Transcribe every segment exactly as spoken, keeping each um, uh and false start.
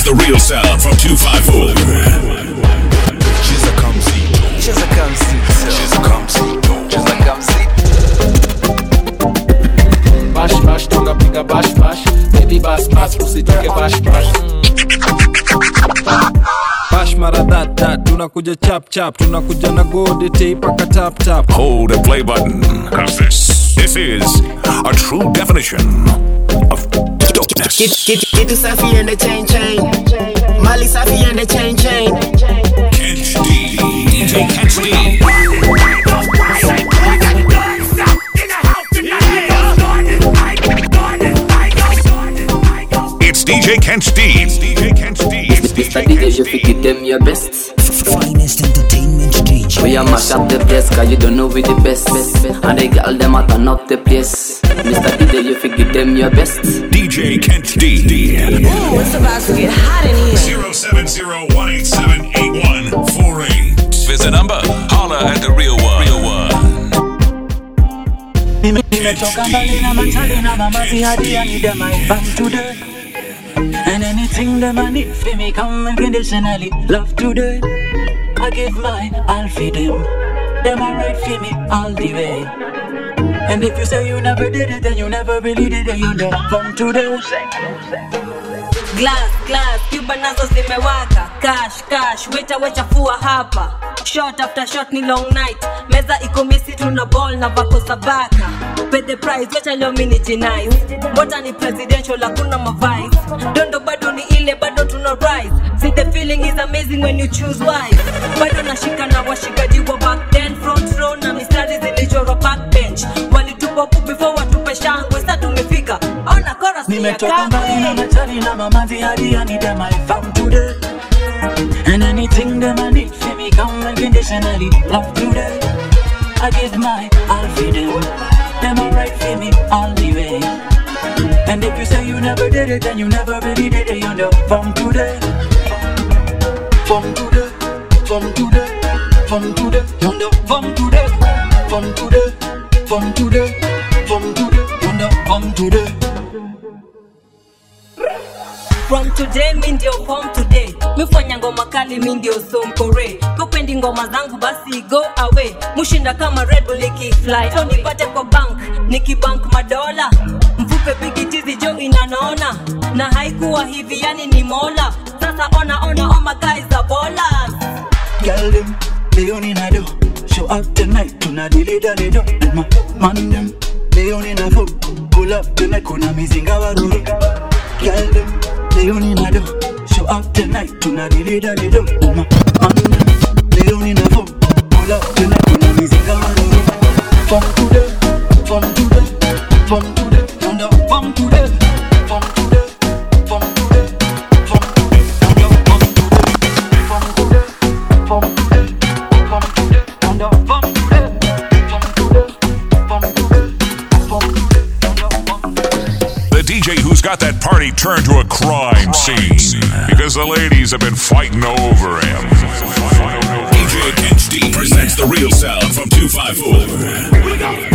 presents the real sound from two five four. She's a come see. She's a come see. She's a come see. She's a come see. Bash bash, tunga piga bash bash. Baby bash bash, usitoke bash bash. Bash mara that that, tunakuja chap chap, tunakuja na gold tape paka tap tap. Hold the play button, cause this, this is a true definition of dopeness. Get, get, get the Safi and the chain chain. Mali Safi and the chain chain. Kench D, D J Kench D. It's D J Kench D. It's D J Kench D. It's D J Kench D. You figure them your best. Finest entertainment D J. We a mash up the place, cause you don't know we the best. And they girl them a turn up the place. Mister D J, you figure them your best. D J Kench D. Ooh, it's about to get hot in here. zero seven zero one eight seven eight one four eight. Visit number. Holla at the real one. Real one. Nimetoka mbali na matali na mamazi hadi I need them I bang today. And anything them I need for me come unconditionally love today. I give mine, I'll feed them. Them I right for me all the way. And if you say you never did it, then you never really did it. You know from today. Glass, glass, Cuba nazo zimewaka. Cash, cash, weta wecha fua hapa. Shot after shot ni long night. Meza iko misi tuna ball na vako sabaka. Pay the price, wecha leo mini jinai. Mbota ni presidential, hakuna mavice. Dondo bado ni ile, bado tuna rise. See the feeling is amazing when you choose wise. Bado nashika na washikaji wa back then. Front row na mistari zilichorwa backbench. Walitupa pu before watupe shangwe. Sasa tumefika, ona chorus ni ya nimetoka mbali na matali na mamazi hadi I need them I found today. And anything them I need for me come unconditionally love today. I give my all for them. Them I right for me all the way. And if you say you never did it, then you never really did it. You know from today. From today. From today. From today. You know from today. From today. From today. From today. You know from today. From today, mi ndio from today. Mifanya ngoma kali, mi ndio sompore. Kupendi ngoma zangu basi go away. Mushinda kama Red Bull ikifly. So nipate kwa bank, nikibank madola. Mfupe bigitizi jo inanaona. Na haikuwa hivi yani ni mola. Sasa ona ona all my guys are ballers. Girl them, Leon in a do. Show up tonight, tuna dilida lido. And my man them, Leon in a fool. Pull up tonight, kuna mizinga waruru. Girl them, Leon in a do. Show up tonight, tuna dilida lido. And my man them, Leon in a fool. Pull up tonight, kuna mizinga waruru. From today, from today, from today, from the from today, from today, from today, from today, from today, from today, from today, from today, from the from today, from today, from today, from today, from today. The D J who's got that party turned to a crime scene because the ladies have been fighting over him. D J Kench D presents the real sound from two five four. We go.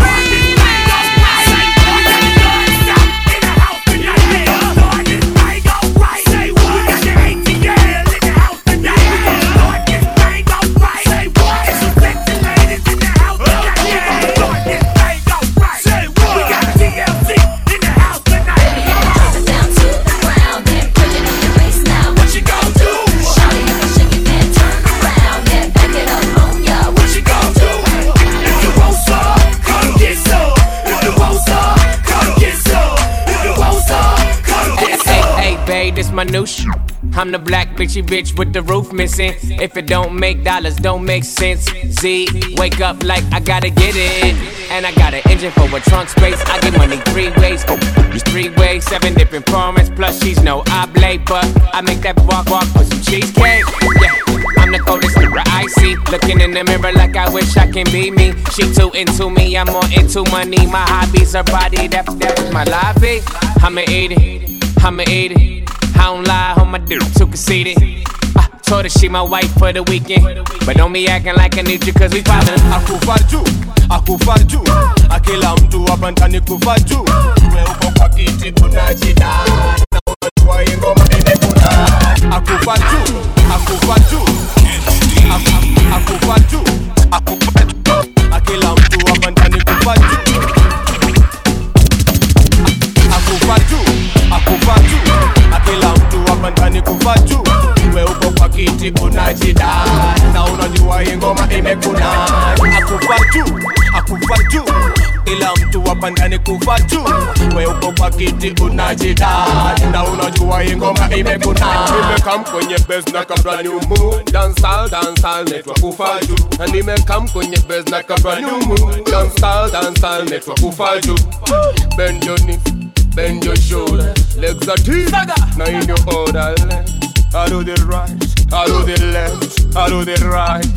This my new sh- I'm the black bitchy bitch with the roof missing. If it don't make dollars, don't make sense. Z, wake up like I gotta get it. And I got an engine for a trunk space. I get money three ways. Oh, it's three ways, seven different formats. Plus she's no oblate, but I make that walk walk with some cheesecake. Yeah, I'm the coldest nigga I see. Looking in the mirror like I wish I can be me. She too into me, I'm more into money. My hobbies her body, that, that's my lobby. I'ma eat it, I'ma eat it. I don't lie on my dude, too conceited. I told her she my wife for the weekend, but don't be acting like I need you cause we poppin'. Akufa juu, akufa juu, akila mtu hapa ndani kufa juu. Wewe uko kwa kiti tunajida, na unajua hii ngoma imekuta. unajidai na unajua hii ngoma imekunai. Akufa juu, akufa juu, ila mtu hapa ndani kufa juu. We uko kwa kiti unajidai na unajua hii ngoma imekunai. Nimekam kwenye bass na kabla new mood, dancehall dancehall network kufa juu. Na nimekam kwenye bass na kabla new mood, dancehall dancehall network kufa juu. Bend your knees, bend your shoulder, legs are deep, now in your order. I do the right, I do the left, I do the right.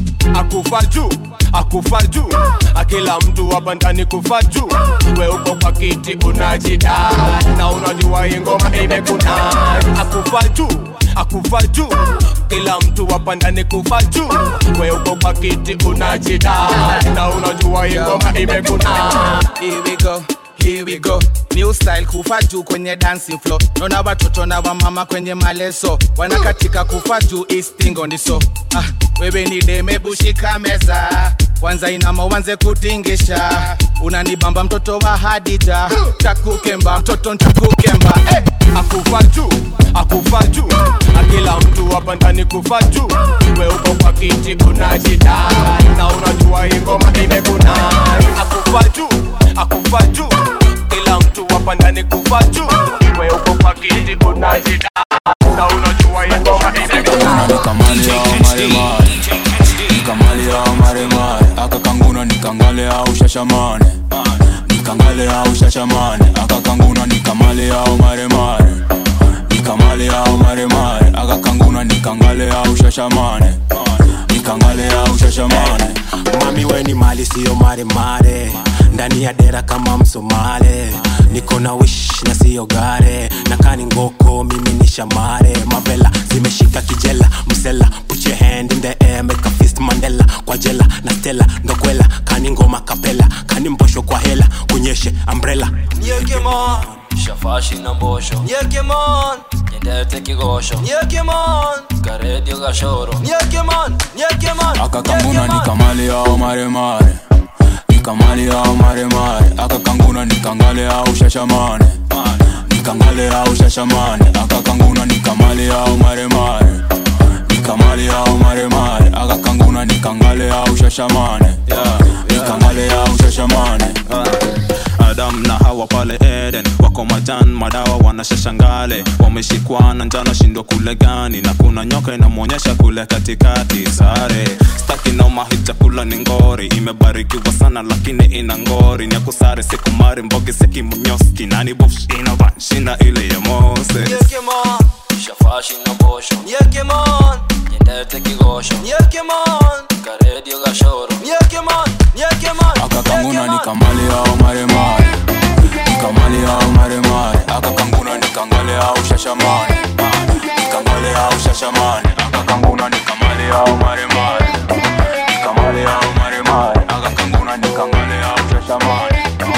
Akufa juu, akufa juu, akila mtu hapa ndani kufa juu. We uko kwa kiti unajidai na unajua hii ngoma imekunai. Akufa juu, akufa juu, kila mtu hapa ndani kufa juu. We uko kwa kiti unajidai na unajua hii ngoma imekunai. Here we go, here we go. New style kufa juu kwenye dancing floor. Nona watoto na wa mama kwenye maleso, wanakatika kufa juu istingo niso. Ah, wewe ni deme bushika meza, kwanza inama uanze kutingisha. Unanibamba mtoto wa Hadija, takukemba mtoto ntakukemba. Hey! Akufa juu, akufa juu, akila mtu hapa ndani kufa juu. We uko kwa kiti unajidai na unajua hii ngoma imekunai. Akufa juu, akufa juu, kila mtu hapa ndani kufa juu. We uko kwa kiti unajidai na unajua hii ngoma imekunai. Nikamali au maremare, nikamali au maremare, akakanguna nikangale au shashamane, nikangale au shashamane, akakanguna nikamali au maremare, nikamali au maremare, akakanguna nikangale au shashamane, nikangale au shashamane. Mami we ni mali siyo mare mare, ndani ya dera kama Msomale. Niko na wish na siyo gare, na kani ngoko mimi ni shamare. Mavela zimeshika kijela, msela put your hand in the air, make a fist Mandela. Kwa jela na Stella ndo kwela, kani ngoma kapela, kani mbosho kwa hela, kunyeshe umbrella. Nyeke mon, shafashi na mbosho. Nyeke mon, nyendete kigosho. Nyeke mon, karedio gashoro. Nyeke mon, nyeke mon, akakanguna nikamali au maremare, nikamali au maremare, akakanguna nikangale au shashamane, nikangale au shashamane, akakanguna nikamali au maremare, nikamali au maremare, akakanguna nikangale au shashamane, nikangale au shashamane. Adam na Hawa pale Eden, wako majan madawa wanashashangale, wameshikwana njana shindo kule gani, na kuna nyoka inamuonyesha kule katikati sare. Staki na mahit chakula ni ngori, imebarikiwa sana lakini ina ngori. Ni kusare siku mari mbogi seki munyoski, nani bofsh ina vanshina ile ya Mose. Nyeke mon, shafashi na mbosho. Nyeke mon, nyendete kigosho. Nyeke mon, karedio gashoro. Nyeke mon, nyeke mon, akakanguna nikamali au maremare, nikamali au maremare, akakanguna nikangale au shashamane, nikangale au shashamane, akakanguna nikamali au maremare, nikamali au maremare, akakanguna nikangale au shashamane.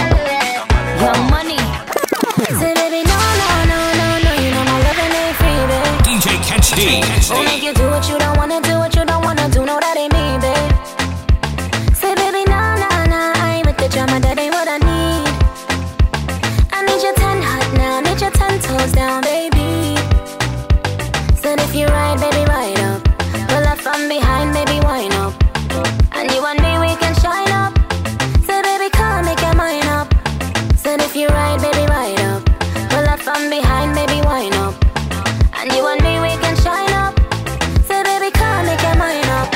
Your money. Say baby no no no no no, you know my loving ain't free, babe. D J Catch D. Won't make you do what you don't wanna do, what you don't wanna do, no that ain't me, babe. Say baby no no no, I ain't with the drama, that ain't what I need. I need your ten hot now, need your ten toes down, baby. Said if you ride, baby ride up, pull up from behind, baby wind up, and you and me we can shine up. Say baby come make your mind up. Said if you ride, baby ride up, pull up from behind, baby wind up, and you and me we can shine up. Say baby come make your mind up.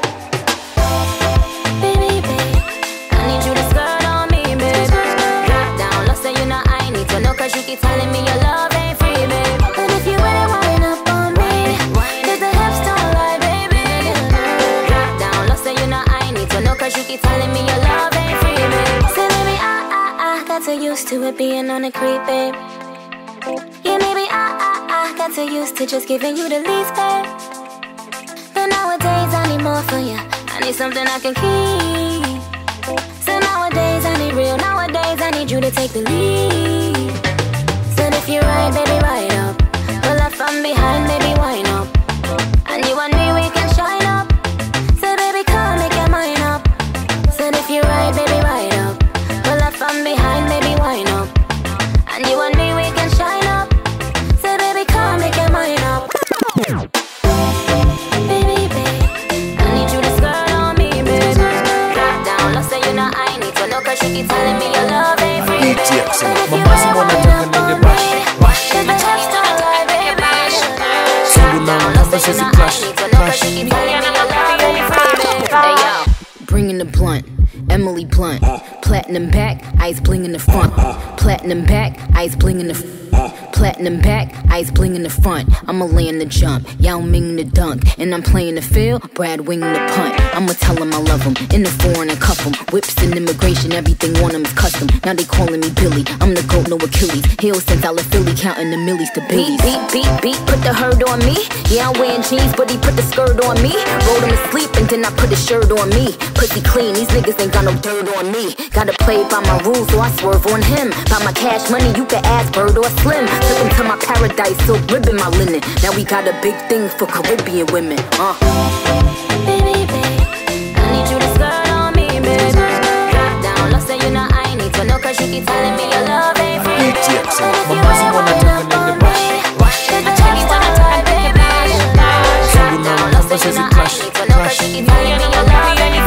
Baby babe, I need you to skirt on me, babe. Drop down, look say you know I need to know, cause you keep telling me your love ain't free, babe. But if you really wind up on me, cause the hips don't lie, baby. Drop down, look say you know I need to know, cause you keep telling me your love ain't free, babe. Say baby I, I, I got so used to it being on the creep, babe. Yeah, maybe I, I, I got so used to just giving you the least, babe. But nowadays I need more for you, I need something I can keep. So nowadays I need real, nowadays I need you to take the lead. Said if you ride, baby ride up, pull up from behind, baby wind up, and you and me we can shine up. Said baby come make your mind up. Said if you ride, baby ride up, pull up from behind, baby wind up, and you and me we can shine up. Said baby come make your mind up. Baby baby, ice bling in the front. Platinum back, ice bling in the front. Platinum back, ice bling in the front. I'ma land the jump, Yao Ming the dunk. And I'm playing the field, Brad Wing the punt. I'ma tell him I love him, in the foreign and cuff him. Whips and immigration, everything on him is custom. Now they calling me Billy, I'm the GOAT, no Achilles. Heels since out of Philly, counting the millies to billies. Beat, beat, beat, beat, put the herd on me. Yeah, I'm wearing jeans, but he put the skirt on me. Rolled him asleep and then I put the shirt on me. Pussy clean, these niggas ain't got no dirt on me. Gotta play by my rules, so I swerve on him. By my cash money, you can ask Bird or Slim. Took him to my paradise, silk ribbon my linen. Now we got a big thing for Caribbean women. Uh. Baby, babe, I need you to skirt on me, baby. Drop down, look, say you know I need to know, cause you keep telling me your love ain't free. If you ever wanna talk on me, I tell you when I talk, baby. Drop down, look, say you know I need to know, cause you keep telling me your love ain't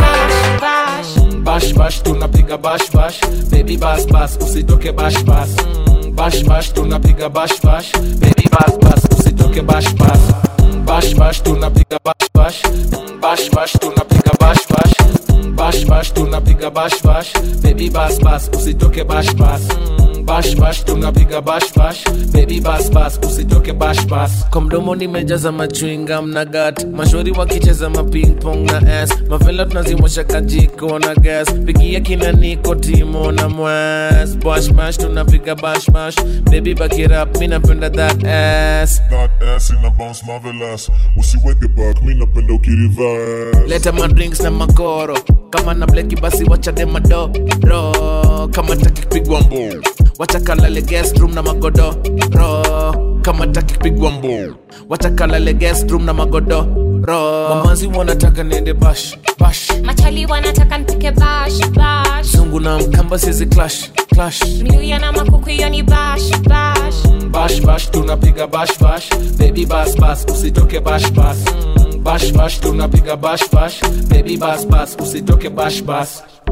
free. Bash bash, tunapiga bash bash. Baby bash bash, usitoke bash bash. Bash bash, tunapiga bash bash. Baby bash bash, usitoke bash bash. Bash bash, tunapiga bash bash. Bash bash, tunapiga bash bash. Bash bash, tunapiga bash bash. Baby bash bash, usitoke bash bash. Bash bash, tunapiga bash bash. Baby bash bash, usitoke bash bash. Kwa mdomo nimejaza machewinga mna gat. Mashori wakicheza ma ping pong na ass. Mavela tunazimosha kajiko na gas. Pigia kina niko timo na mwas. Bash bash, tunapiga bash bash. Baby back it up, mina penda that ass. That ass ina bounce marvelous. Usiweke back, mina penda ukiriverse. Leta ma drinks na makoro. Kama na bleki basi wacha dema do ro. Kama taki kupigwa mbo, wacha kalale guest room na magodo ro. Kama taki kupigwa mbo, wacha kalale guest room na magodo ro. Mamazi wanataka niende bash bash. Machali wanataka nipike bash bash. Zungu na mkamba sizi clash clash. Miluya na makuku hiyo ni bash bash. Bash bash, tunapiga bash bash. Baby bash bash, usitoke bash bash. Bash bash, tunapiga bash bash. Baby bash bash, usitoke bash bash.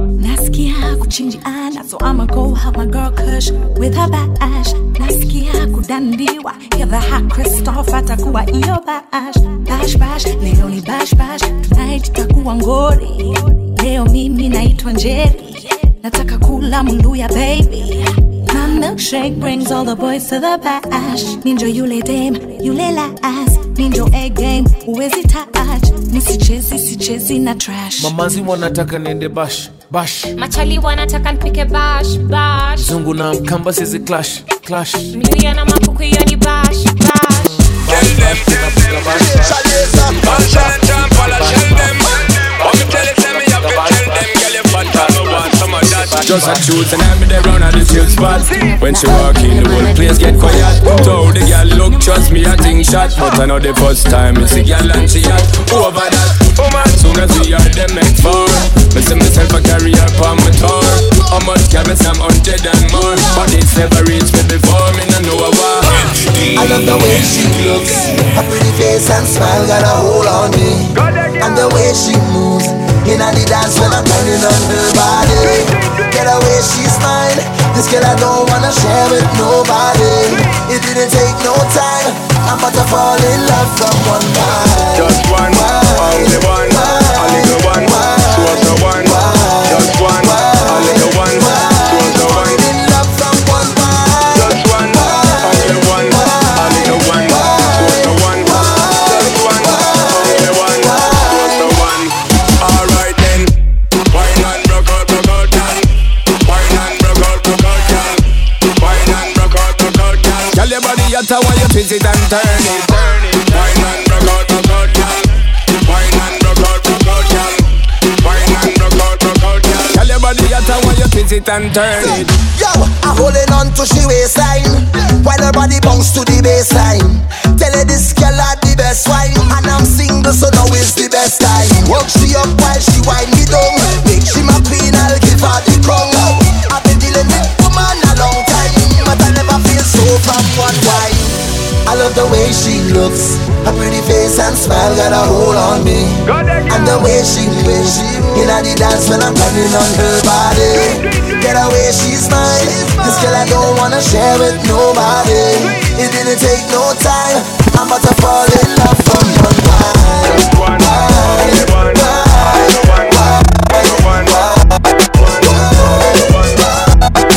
Nasikia kuchinjiana, so I'ma go help my girl Kush with her bash. Nasikia kudandiwa, hear the hot Christoph atakuwa iyo bash. Bash bash, leo ni bash bash, tonight itakuwa ngori. Leo mimi naitwa Njeri, nataka kula mluya baby. My milkshake brings all the boys to the bash. Ninjo yule dame, yule la ass. Ninjo egg game, uwezi touch. Nisichezi, sichezi na trash. Mamazi wanataka niende bash bash. Machali wanataka nipike bash bash. Zungu na mkamba sizi clash clash. Miluya na makuku hiyo ni bash bash. Tell them, tunapiga bash bash. Bash and jump, all I tell them. What me tell it, tell me, I can tell them. Girl, you fat, I want some of that. Just a choose and I'm there round at the chill spot. When she walk in, the whole place get quiet. So the girl look, trust me, I think shot. But I know the first time it's the girl and she hot. Over that, woman, soon as we are them next four. Me see myself a carry up on my tour. How much can me some hundred and more? But it's never reached me before, me no know a war. I love the way she looks, her pretty face and smile got a hold on me. And the way she moves, in the dance when I'm turning on her body. Get away, she's mine. This girl I don't wanna share with nobody. It didn't take no time, I'm about to fall in love from one night. Just one, only one, only the one, was the one. Just one, only the one, was the one. In love from one night. Just one, only one, only the one, was the one. Just one, only one, was the one. Alright then, wine and rock out, rock out, girl. Wine and rock out, rock out, girl. Wine and rock out, rock out, girl. Girl, your body hotter when you twist it and turn it. Wine and rock out, rock out, girl. Wine and rock out, rock out, girl. Wine and rock out, rock out, girl. Girl, your body hotter when you twist it and turn it. Yo, I'm holding on to she waistline while her body bounce to the baseline. Tell her this girl had the best wine, and I'm single, so now is the best time. Work she up while she wind me down. Make she my queen, I'll give her the crown. I've been dealing with woman a long time, but I never feel so from one wine. I love the way she looks, her pretty face and smile got a hold on me. And the way she moves, in the dance when I'm turning on her body. Get away, she's mine. This girl I don't wanna share with nobody. It didn't take no time, I'm about to fall in love from one night. Just one, only one, only one, only one, only one.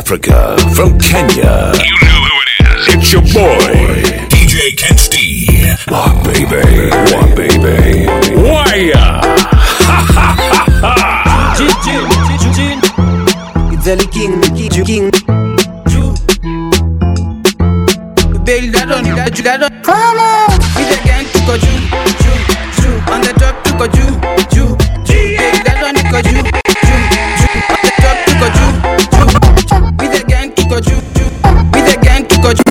Africa, from Kenya. You know who it is. It's your boy, D J Kensti. What baby, what baby, why? Ha ha ha ha! It's Ellie King, King, King. Baby, that on, that you, that on. Come on, we the gang to go ju, ju, ju. On the top to go ju, ju, ju. Baby, that on, go ju, ju, ju. On the top to go ju, ju. We the gang to go ju, ju. We the gang to go ju.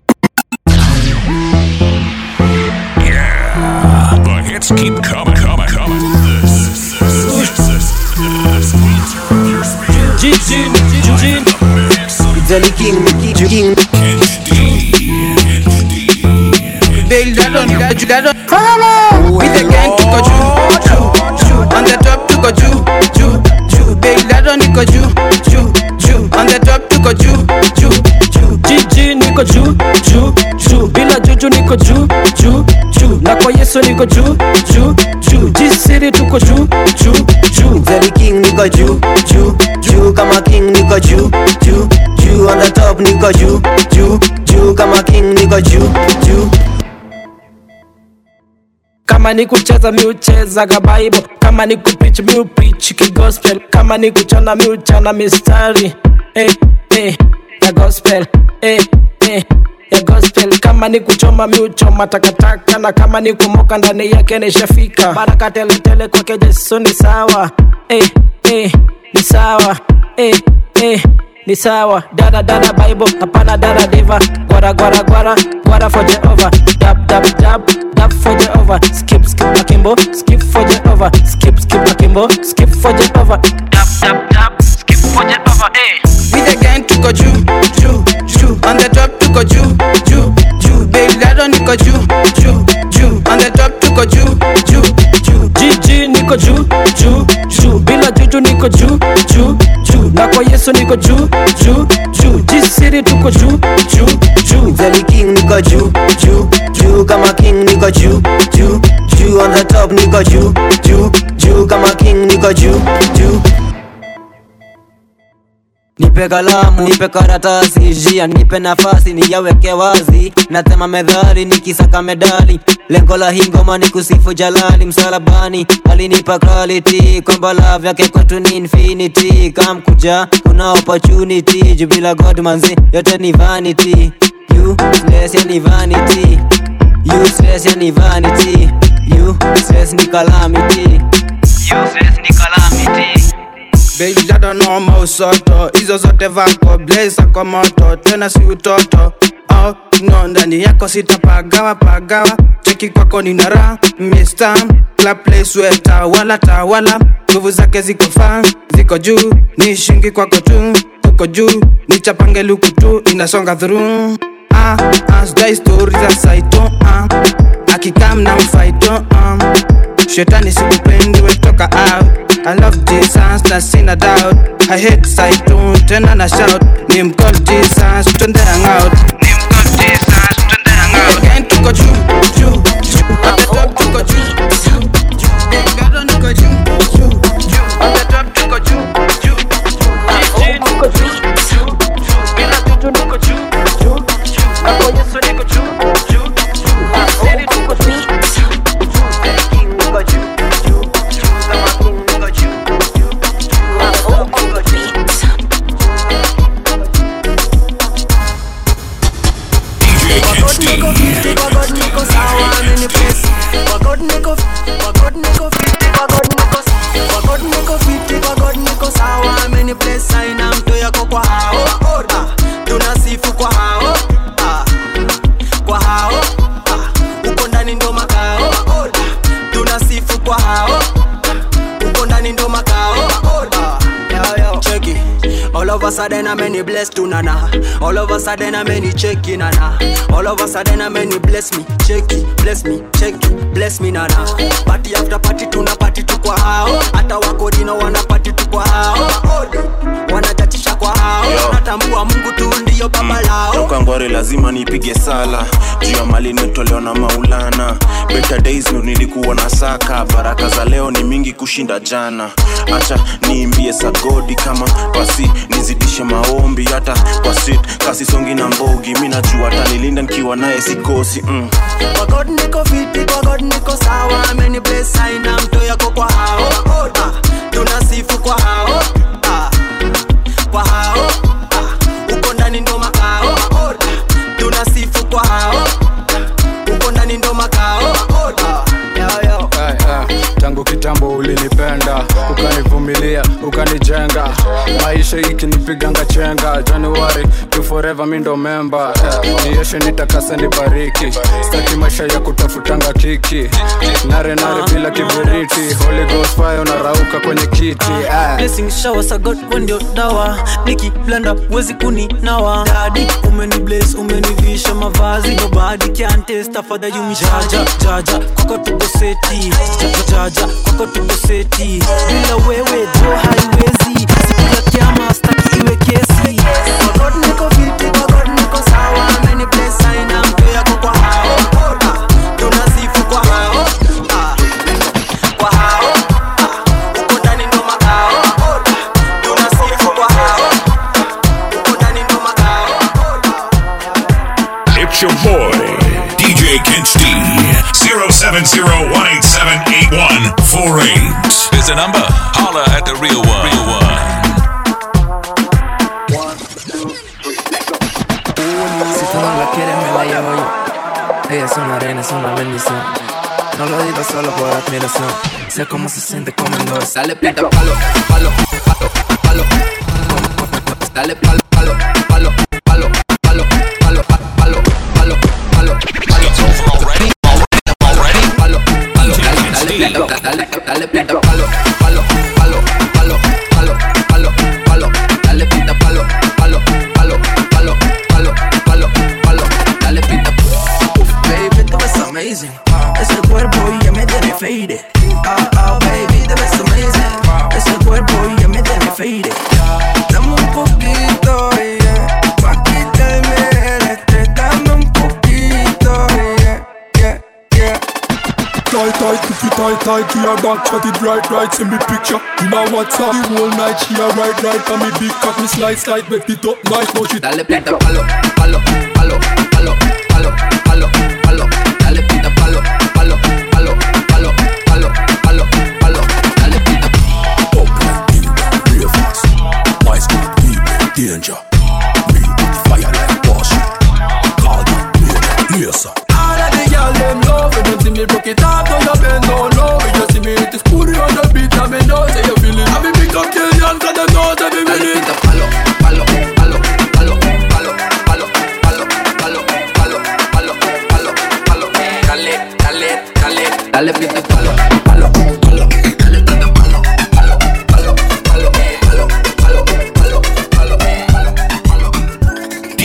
Yeah, the hits keep coming, coming, coming. This, this, this, this, this. G, G, G, G. It's Ellie King, King, King. Baby, that on, that you, that on. Come on, we the gang to go ju, ju, ju. On the top to go ju, ju, ju. Baby, that on, go ju, ju, ju. On the top to go ju, ju, ju. G G niko ju, ju, ju. Bila juju niko ju, ju, ju. Na kwa Yesu niko ju, ju, ju. G-City tuko ju, ju, ju. Zeli King niko ju, ju, ju. Kama King niko ju, ju, ju. On the top niko ju, ju, ju. Kama King niko ju, ju. Kama ni kucheza mi ucheza ga Bible, kama ni kupreach mi upreach ki gospel, kama ni kuchana mi uchana mistari eh eh ya gospel eh eh ya gospel, kama ni kuchoma mi uchoma takataka, na kama ni kumoka ndani yake nishafika. Baraka tele tele kwake Yesu ni sawa eh eh ni sawa eh eh ni sawa. Dada dada Bible, hapana dada diva. Gwara gwara gwara gwara for Jehovah. Dab dab dab dab for Jehovah. Skip skip akimbo, skip for Jehovah. Skip skip akimbo, skip for Jehovah. Dab dab dab skip for Jehovah. Hey, we the gang to go ju, ju, ju. On the top to go ju, ju, ju. Baby, that on go ju, ju, ju. On the top to go ju, ju, ju. G G niko ju, ju, ju. Bila juju niko ju, ju, ju. Na kwa Yesu niko ju, ju, ju. G-City tuko ju, ju, ju. Zeli King niko ju, ju, ju. Kama King niko ju, ju, ju. On the top niko ju, ju, ju. Kama King niko ju, ju. Nipe kalamu, nipe karatasi, jia nipe nafasi, niyaweke wazi. Natema medhali, nikisaka medali. Lengo la hii ngoma ni kusifu Jalali msalabani. Alinipa quality, kwamba love yake kwetu ni infinity. Kam kuja, kuna opportunity. Jubila God manzi, yote ni vanity. Useless ya ni vanity. Useless ya ni vanity. Useless ni calamity. Useless ni calamity. Baby, that don't know my soto. Hizo zote vako, blaze kwa moto. Tena si utoto. Oh, no, ndani yako sitapagawa, pagawa. Cheki kwako ni nara, mister Club play sweater, wala tawala. Nguvu zake ziko fan, ziko juu. Ni shingi kwako tu, tuko juu. Ni chapange luku tu, inasonga through. Ah, ah, sdai story za saito. Ah, akikam na mfaito. Ah, shetani sikupendi, we toka out. I love Jesus, na sina doubt. I hate Saito, tena na shout. Name called Jesus, twende hang out. Name called Jesus, twende hang out. Again to go ju, ju, ju. At the top to go ju, ju, ju. God on go ju, ju, ju. At the top to go ju, ju, ju. G to go ju, ju, ju. Bila juju to go ju, ju, ju. Ako Yesu to go ju, ju, ju. City to go ju, ju, ju. King to go ju, ju, ju. Kama King to go ju. Tunasifu kwa hao kwa hao uko ndani ndo makao. Tunasifu kwa hao uko ndani ndo makao. Check it. All of a sudden I'm many blessed to nana. All of a sudden I'm many check it nana. All of a sudden I'm many bless me, check it, bless me, check it, bless me nana. Party after party tuna party tu kwa hao. Hata wako dino wana party tu kwa hao. Wanatatisha kwa hao. Natambua Mungu tu ndio baba lao. ngori lazima nipige sala juu ya mali nimetolewa na Maulana. Better days ndo nilikuwa na saka, baraka za leo ni mingi kushinda jana. Acha niimbie sagodi kama pasi, nizidishe maombi hata kwa street kasi songi na mbogi. Mimi najua atanilinda nikiwa naye sikosi. mm. Kwa God niko fiti, kwa God niko sawa. Many bless aina mto yako kwa hao. ah, Tunasifu kwa hao. ah, Kwa hao. ah, Uko ndani ndo makao. ah, Tunasifu kwa hao. Uko ndani ndo makao. ah, Yo yo Hey, hey. Tangu kitambo ulinipenda, ukanivumilia, ukanijenga. Maisha hiki nipiganga chenga. January to forever mi ndo member. hey. Nieshe nitakase nibariki, staki maisha ya kutafutanga kiki. Nare nare bila kiberiti, Holy Ghost fire unarauka kwenye kiti. hey. Blessing shower sa God ndio dawa. Niki blender wezi kuninawa. Daddy umeni bless, umenivisha mavazi. Nobody can taste after you me jaja jaja. Kwako tuko seti jaja, kwako tuko seti. Bila wewe jo haiwezi, siku ya kiama staki iwe kesi. Kwa God niko fiti, kwa God niko sawa. Many bless aina mto yako kwa hao. ah, Tunasifu kwa hao. ah, Kwa hao. ah, Uko ndani ndo makao. Tunasifu kwa hao. Uko ndani ndo makao. It's your boy, D J Kench D. zero seven zero one eight seven eight one four eight is the number. Holla at the real one. Real one. Si tú no la quieres me la llevo yo. Ella es una reina, es una bendición. No lo digo solo por admiración. Sé cómo se siente comiendo eso. Dale pinta palo, palo, palo, palo. Dale palo, palo, palo, palo, palo, palo, palo, palo, palo, palo. It's over already, already, already. Palo, palo, dale, dale, dale, dale pinta palo, palo, palo, palo, palo, palo, palo. Dale pinta palo, palo, palo, palo, palo, palo, palo. Dale pinta. Baby, tú ves amazing. Ese cuerpo ya me tiene faded. Ah, ah, baby, te ves amazing. Ese cuerpo ya me tiene faded. Dame un poquito, yeah, pa' quitarme el estrés. Dame un poquito, yeah, yeah, yeah. Tight, tight, cookie tight, tight, to your back, chat it right, right, send me picture. You know what's up, the whole night, she a right, right, and me big cock, me slide, slide, make it up nice, no shit. Dale pinta palo, palo, palo, palo, palo, palo, palo. Dale pinta palo, palo, palo, palo, palo, palo, palo. Dale pinta. Up like timber, real fast. My school people, danger. Me with fire like Porsche. Call that major, yes sir. All of the girls them love when them see me broke it off, don't you bend down low. When you see me hit the scooty on the beat, I me know say you feel it. I be pick up killian, cause them know that we win it. Palo, palo, palo, palo, palo, palo, palo, palo, palo, palo, palo, palo. Dale, dale, dale, dale pinta palo, palo, palo. Dale pinta palo, palo, palo, palo, palo, palo, palo, palo, palo. D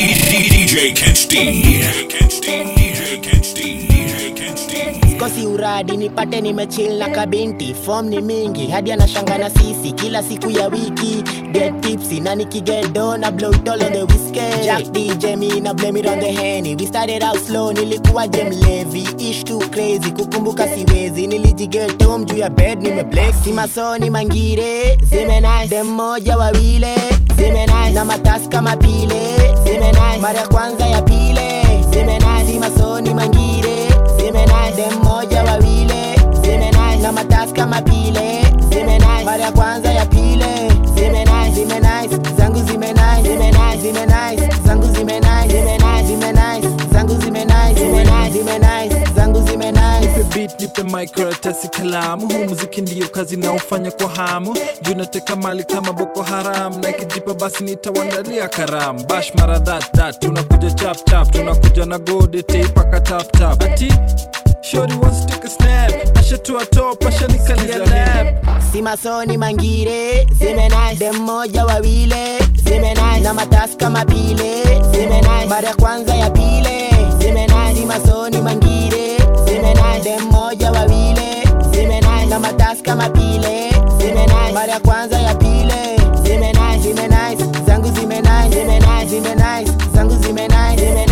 J Kench D. D J Kench D. D J Kench D. D J Kench D. Kosi uradi nipate nimechill na kabinti. Form ni mingi hadi anashanga na sisi kila siku ya wiki. Get tipsy na nikigedo na blow it all on the whiskey. Jack D J me na blame it on the Henny. We started out slow nilikuwa jem levi. Ish too crazy kukumbuka siwezi. Nilijigeto mjuu ya bed nimeblex. Si masoni mangire zime nice. Dem moja wawile zime nice. Na matasi kama pile zime nice. Mara kwanza ya pile zime nice. Si masoni mangire zime nice. Dem moja wawile zime nice. Na matasi kama pile zime nice. Mara kwanza ya pile zime nice. Zime nice. Zangu zime nice. Zime nice. Zime nice. Zangu zime nice. Zime nice. Zime nice. Zangu zime nice. Zime nice. Zime nice. Zangu zime nice. Nipe beat, nipe mic, karatasi kalamu. Huu muziki ndiyo kazi naofanya kwa hamu. Juu nateka mali kama Boko Haram. Na ikijipa basi nitawandalia karamu. Bash mara that that. Tunakuja chap chap. Tunakuja na gode tape paka tap tap. Ati shorty wants to take a snap. Asha to a top, asha nikalia lap. Si masoni mangire zime nice. Dem moja wawile zime nice. Na matasi kama pile zime nice. Mara kwanza ya pile zime nice. Si masoni mangire zime nice. Dem moja wawile zime nice. Na matasi kama pile zime nice. Mara kwanza ya pile zime nice. Zime nice. Zangu zime nice. Zime nice. Zime nice. Zangu zime nice. Zime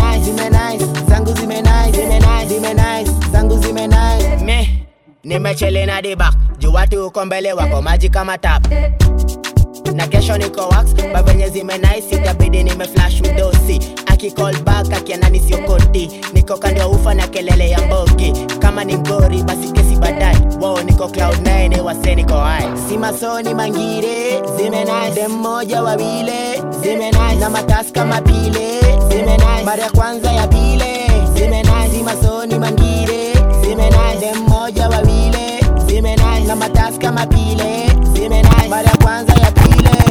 nimechele na the back. Jua tu uko mbele wako maji kama tap. Na kesho niko wax, babenye zime nice, itabidi nime flash mdosi. Aki call back, akiana nisio koti. Niko kando ya ufa na kelele ya mbogi. Kama ni mgori, basi kesi badai. Wow, niko cloud nine, wase niko high. Si masoni mangire, zime nice. Dem moja wawile, zime nice. Na matasi kama pile, zime nice. Mara ya kwanza ya pile, zime nice. Si masoni mangire, zime nice. Dem moja wawile, zime nice. Na matasi kama pile, zime nice. Mara ya kwanza ya pile.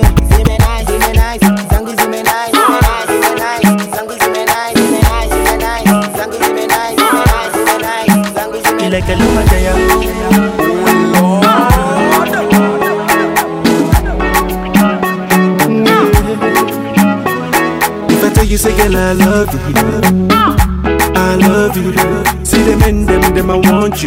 Like a luma jaya. If I tell you, say girl, I love you, I love you. See them and them, them I want you,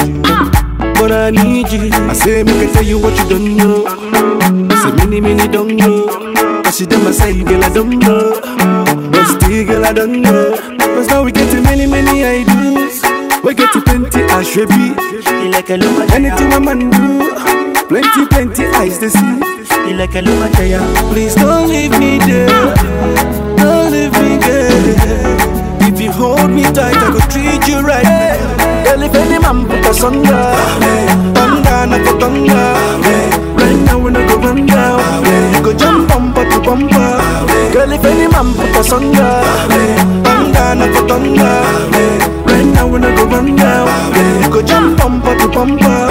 but I need you. I say make I tell you what you don't know. I say many, many don't know. I see them, I say girl, I don't know, but still girl, I don't know. Cause now we get to many, many ideas. We get to plenty, I should be like a luma. Anything a man do, plenty, plenty eyes to see. Like a luma jaya. Please don't leave me there, don't leave me there. If you hold me tight, I go treat you right. Girl, if any man put us under, thunder, not for thunder. Right now we no go run down, we go jump bumper to bumper. Girl, if any man put us under, thunder, not for thunder. Right now we no go run down, we go jump bumper to bumper.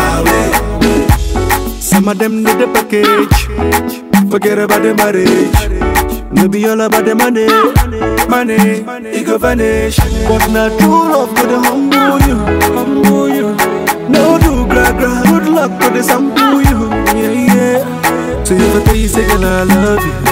Some of them need the package, forget about the marriage. Maybe all about the money, money, it go vanish. But not true love could humble you, humble you. No do gra gra, good luck could they sample you, yeah yeah. So if I tell you say girl I love you,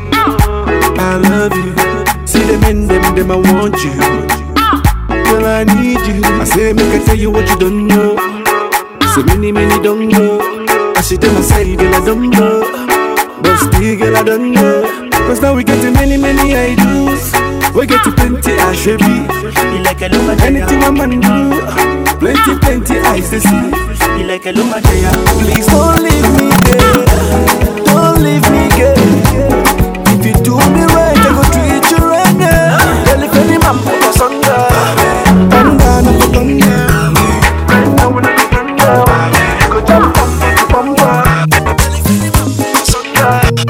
I love you. See them in them, them I want you, girl I need you. I say make I tell you what you don't know. So many many don't know. I see them I say girl I don't know, but still girl I don't know. Cause now we get to many, many ideas. We get to plenty, I should be like a luma jaya. Anything a man do, plenty, plenty eyes to see. Like a luma jaya. Please don't leave me there, don't leave me girl. If you do me right, I go treat you right now. Girl, if any man put us under, thunder, not for thunder. Now when I go thunder, you go jump up to bumper. Girl, if any man put us under.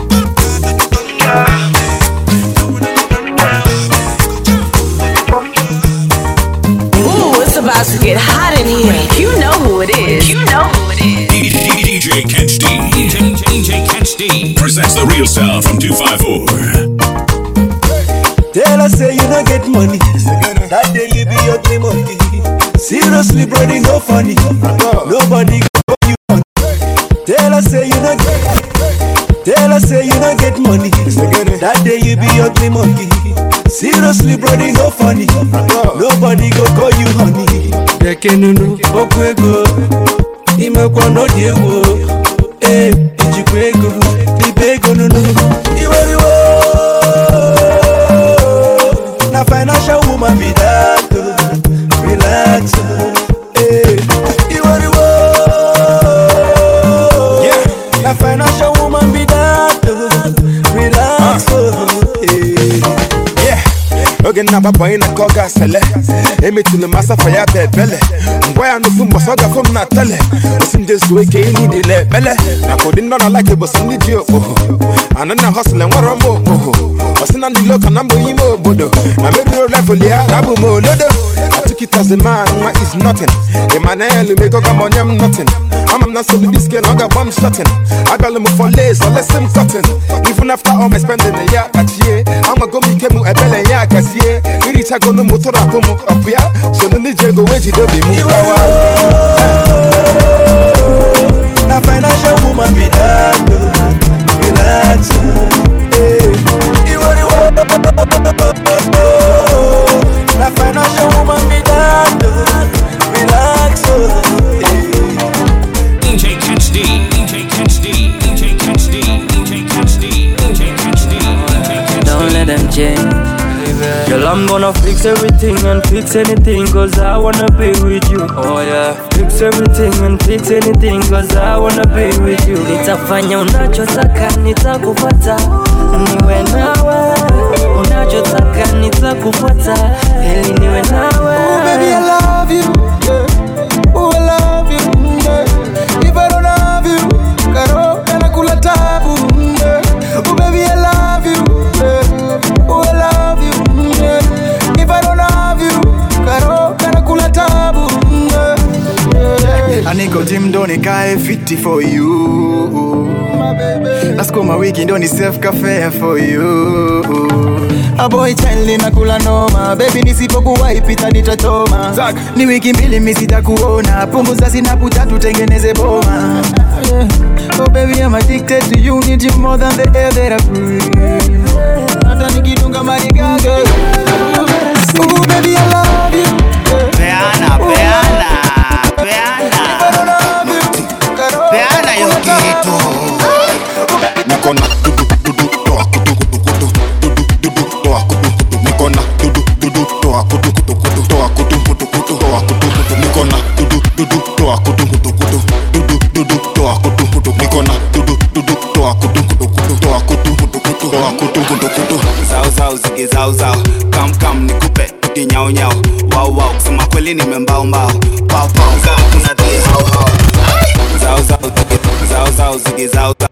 About to get hot in here. You know who it is. You know who it is. D J Kench D. D J Kench D presents the real sound from two five four. Tell us say you don't get money, that day you be ugly monkey. Seriously, brody, no funny. Nobody go you on. Tell us say you don't get. Tell us say you don't get money, that day you be ugly monkey. Seriously, brody, no funny. Nobody go call you honey. Dekenunu, okwego, imekwa no diego. Eh, ijikwego, libego nunu. Iweriwo, na financial woman be that. Relax, eh. Iweriwo, yeah, na financial woman be that. Relax, eh. Ogen na baba ina koga sele emi tunu masa fire bebele ngwa no fun boso ga fun na tele osim de so eke ni de le bele na kodi no na like boso ni dio oh anana hustle nwaro mo oh osina ndi loka na mbo yimo obodo na me bro level ya abu mo lodo I took it as a man what is nothing Emmanuel me go come on am nothing I'm not so this girl I got bomb shotting I got them for lace so let's sim cotton even after all my spending a year at year I'm a go me kemu e bele ya kasie iri ta go no motor apomo opia so no ni je go we ji do be mu kawa na financial woman be that relax eh you worry what na financial woman be that relax D J Kench D, D J Kench D, D J Kench D, D J Kench D, D J Kench D. Don't let them change. Girl, I'm gonna fix everything and fix anything, cause I wanna be with you. Oh yeah. fix everything and fix anything, cause I wanna be with you. Nitafanya unachotaka, nitakufuata niwe nawe. Unachotaka nitakufuata ili niwe nawe. Oh baby I love you, yeah. Oh I love you, yeah. If I don't have you, karo nakula tabu, yeah. Oh baby I love you, yeah. Oh I love you, yeah. If I don't have you, karo nakula tabu, yeah. I niko gym ndo nikae fiti for you. Let's go my weekend ndo ni safe cafe for you. A boy child nakula noma, baby nisipokuwa ipita nitachoma. Ni wiki mbili mimi sitakuona, punguza sinaputa tutengeneze boma. Yeah. Oh baby I'm addicted to you, need you more than the air that I breathe. Hata nikidunga marigaga. Oh baby I love you. Peana, peana, peana. Peana yo kitu. Nikona dudu dudu toa kutu kutu kutu dudu dudu toa kutu kutu Nikona dudu dudu toa kutu kutu kutu toa kutu kutu kutu toa kutu kutu Nikona dudu dudu toa kutu kutu kutu dudu dudu toa kutu kutu Nikona dudu dudu toa kutu kutu kutu toa kutu kutu kutu toa kutu kutu kutu Zao zao zige zao zao, kam kam nikupe kuti nyao nyao. Wow wow, kusema kweli nimembao mbao. Pau pau zao kuna die hao hao. Zao zao zige zao zao zige zao zao.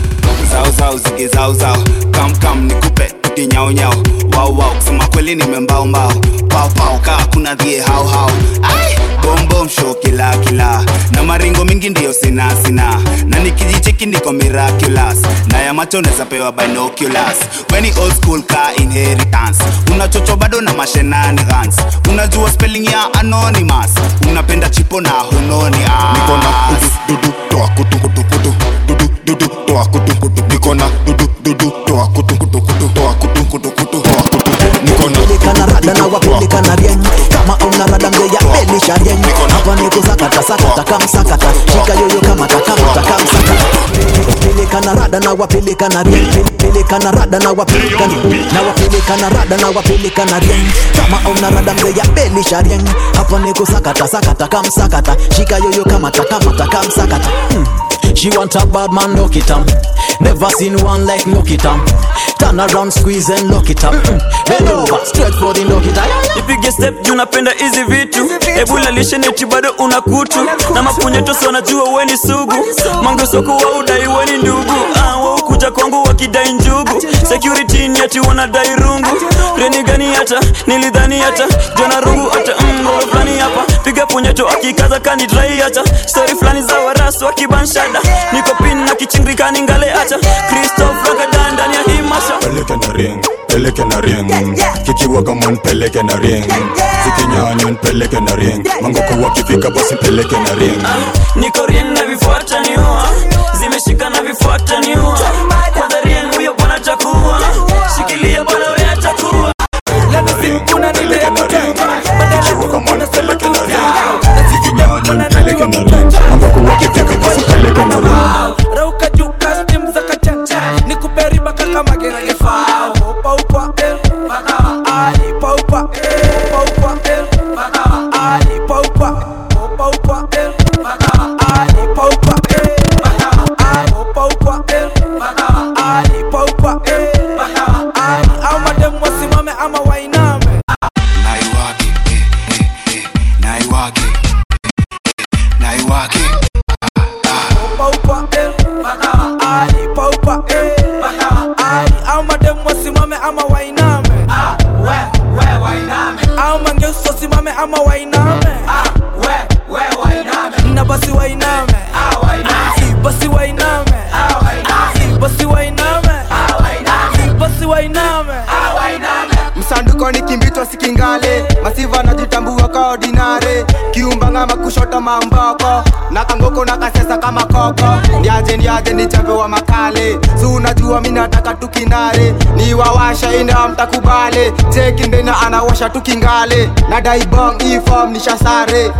Zao zao zige zao zao, kam kam nikupe kuti nyao nyao. Wow wow, kusema kweli nimembao mbao. Pau pau kaa kuna die hao hao. Ai, bom bom show kila kila. Na maringo mingi ndio sina sina. Na nikijicheki niko miraculous. Na ya macho neza pewa binoculars. Weni old school ka inheritance. Unachocho bado na mashenanigans. Unajua spelling ya anonymous. Unapenda chipo na hunoni ah. Nikona dudu dudu toa kutu kutu kutu dudu dudu toa kutu kutu Nikona dudu dudu toa kutu kutu kutu toa kutu kutu kutu toa kutu Nikona Pelikana rada na wapelikana rieng. Kama una rada mgeya belisha rieng. Hapa ni kusakata sakata kamsakata. Shika yoyo kama takamata kamsakata. Pelikana rada na wapelikana rieng. Pelikana rada na wapelikana na wapelikana rada na wapelikana rieng. Kama una rada mgeya belisha rieng. Hapa ni kusakata sakata kamsakata. Shika yoyo kama takamata kamsakata. hmm. She want a bad man, lock it up. Never seen one like lock it up. Turn around, squeeze and lock it up. Bend over, straight for the lock it up. Nipige step juu napenda hizi vitu. Ebula lishe neti bado unakutu. Na mapunye toso wanajua we ni sugu. Mango soko wa udai we ni ndugu. Ah, wao kuja kwangu wakidai njugu. Security ni ati wanadai rungu. Reni gani hata, nilidhani hata. Jona rungu hata, mro flani hapa. Piga punyeto akikaza kani dry hata. Story flani za warasu wakibanshada. Niko pin na kichingrika ningale hata. Christoph Ragadan ndani ya hii masha. Peleke na ring, peleke na ring. Kikiwa kama peleke na ring. Zikinyanya peleke na ring. Mango kwa kifika basi peleke na ring. Niko ring na vifuata niua. Zimeshika na vifuata niua. Kwa dharien huyo bwana chakua. Shikilia bwana wewe atakuwa. Lena sikuna nile ya kutenga. Kikiwa kama peleke na ring. Zikinyanya peleke na ring. Mango kwa kifika basi peleke na ring. Rauka juu custom za kachanja. Nikuperi baka kama gerage fao. Paupa el baka ali paupa el paupa el baka ali paupa paupa el baka ali paupa el baka ali paupa el baka ali paupa el baka ali. Au madem wasimame ama wainame. Naiwake, eh, eh, eh, naiwake, naiwake. Paupa el baka ali paupa el baka ali. Au madem wasimame ama wainame. Ah, we we wainame. Au mangeso simame ama wainame. Ah, we we wainame. Na basi wainame. Ah, wainame. Basi wainame. Ah, wainame. Basi wainame. Ah, wainame. Basi wainame. Ah, wainame. Msanduko ni kimbito sikingale. Masiva najitambua ka ordinary. Kiumbanga makushota mamboko. Na kangoko na kasesa kama koko. Ndiaje ndiaje ni chambe wa makale. Si unajua mimi nataka tukinare. Ni wawasha ina mtakubale. Cheki ndena anawasha tukingale. Na daibong ifom nisha sare.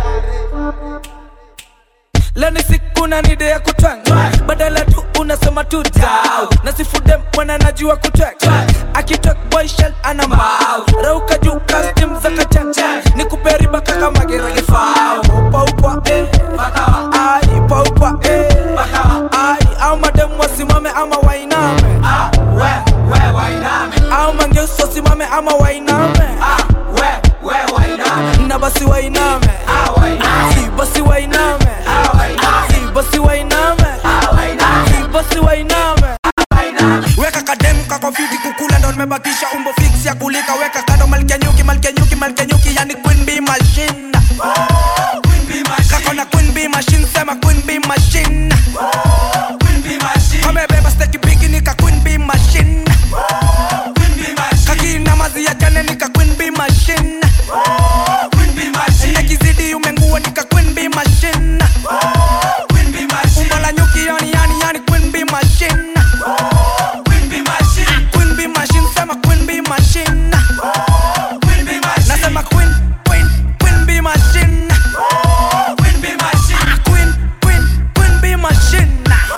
Leni sikuna nide ya kutwanga. Badala tu unasema tu down. Nasifude mwana najua kutwanga. Akitok boy shell ana mau. Rauka juu custom za kachanja. Nikuperi baka kama gerage fao. Upa upa eh Au mangeuso simame ama wainame. Ah, we, we wainame. Na basi wainame. Ah, wainame. Si basi wainame. Ah, wainame. Si basi wainame. Ah, wainame. Si basi wainame. Weka kademu kako fiti kukula ndo nimebakisha umbo fix ya kulika. Weka kado malkia nyuki malkia nyuki malkia nyuki yani queen bee machine. Oh, queen bee machine. Kako na queen bee machine sema queen bee machine. Oh, queen bee machine. Kame beba steki bigi nika queen bee machine. Oh, queen bee machine. Kakina mazi ya jane nika queen bee machine. Oh, queen bee machine. Nekizidi umengua nika queen bee machine. Oh, queen bee machine. Umbo la nyuki yani yani yani queen bee machine. Oh, queen bee machine. Queen bee machine sema queen bee machine. Oh, queen bee machine. Nasema queen queen queen bee machine. Oh, queen bee machine. Queen queen queen bee machine.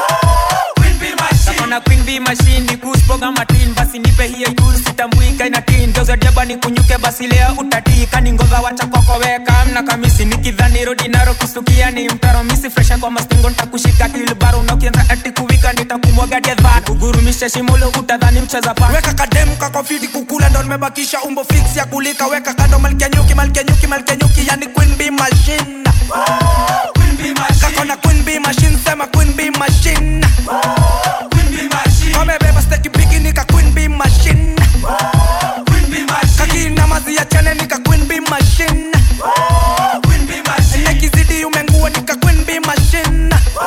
Oh, queen bee machine. Kama queen bee machine ni kuspoga matin basi nipe hiyo juu sitambuika ina tin doza deba ni kunyuke basi leo utatika ni ngoza wacha kwako weka mna kamisi nikidhani rodi naro kustukia ni mtaro misi fresha kwa mastingo nitakushika kilbaro na ukianza ati kuwika nitakumwaga dedha kugurumisha shimulo utadhani mcheza pa. Weka kademu kako fiti kukula ndo nimebakisha umbo fix ya kulika. Weka kado malkia nyuki malkia nyuki malkia nyuki yani queen bee machine. Oh, queen bee machine. Kako na queen bee machine sema queen bee machine. Oh, queen bee machine. Kame beba steki bigi nika queen bee machine. Oh, queen bee machine. Kakina mazi ya chane nika queen bee machine. Oh, queen bee machine. Nekizidi umengua nika queen bee machine.